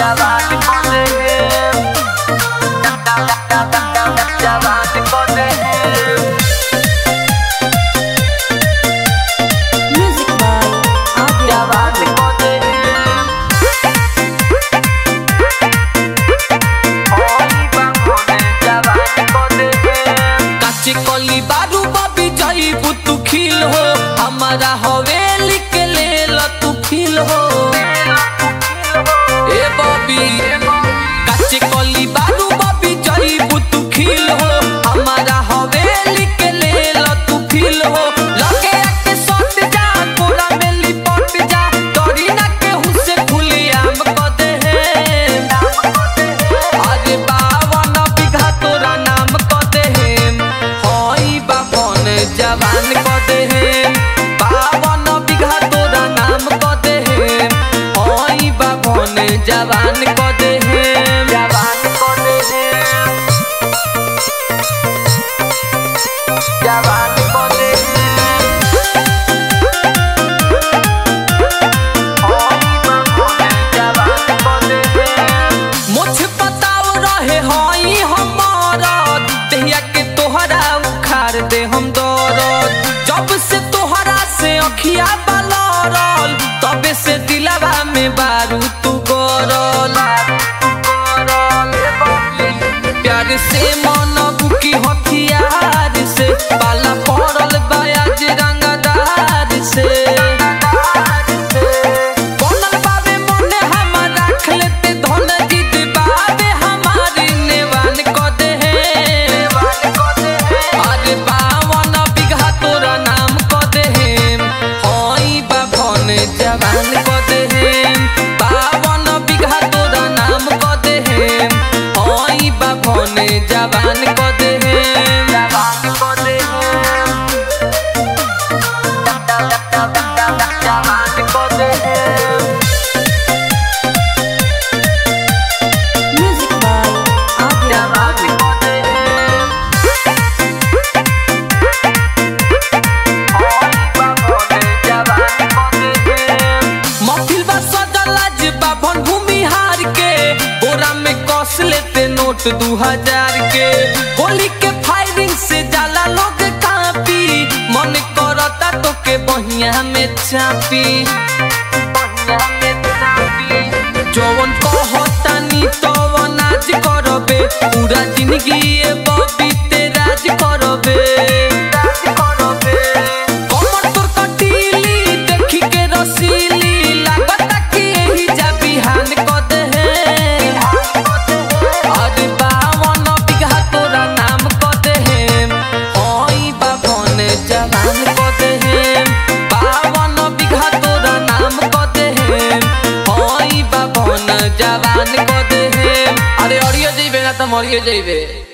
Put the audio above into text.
जवान को दे जवान को दे Music by जवान को दे होई बांगोने जवान को दे काची कली बारू बबी जाइबू तू खिल हो हमारा हवेली के लेल तू फील हो ए बबी काची कली बारू बबी जाइबू तू खिल हो हमारा हवेली के लेल तू फील हो लगे आके सट जा कोरा में लिपट जा तोरी ना केहू से खुली आम क दे अरे 52 बीघा तोरा नाम क दे होई बावन जवान क दे 52 बीघा तोरा नाम क दे होई बावन जवान क दे जवान को दे जवान को दे होई बांगोने जवान को दे मुझ बताओ रहे हई हमारा देहिया के तोहरा उखाड़ दे हम दरद जब से तोहरा से अखिया बलरल तबे से दिलवा में बारू तू गरल प्यार से मन बुकी हथियार से पाला पड़ल बयाज रंगदार से बनल बाबे मोने हम रख लेते धन जीत बाबे हमारी नेवान क दे अरे 52 बीघा तोरा नाम क दे होई बावन जवान क दे 52 बीघा तोरा नाम क दे होई बावन जवान क दे जवान को दे जवान को दे Music by जवान को दे होई बांगोने जवान को दे महफिल बा सजल आज बाभन भूमिहार के बोरा में कस लेते नोट 2000 के गोली के फायरिंग से जाला लोग कापी मन करता तो के बहिया में चापी जवन कहतानी तवन आज करबे पूरा जिंदगी ए बबी ते राज करबे कमर तोर कटीली देखी के रसीली लागता कि एही जा बिहान क दे अरे 52 बीघा तोरा नाम क दे होई बावन जवान क दे 52 बीघा तोरा नाम क दे होई बावन जवान क दे अरे अड़ियो जइबे ना त मरियो जइबे।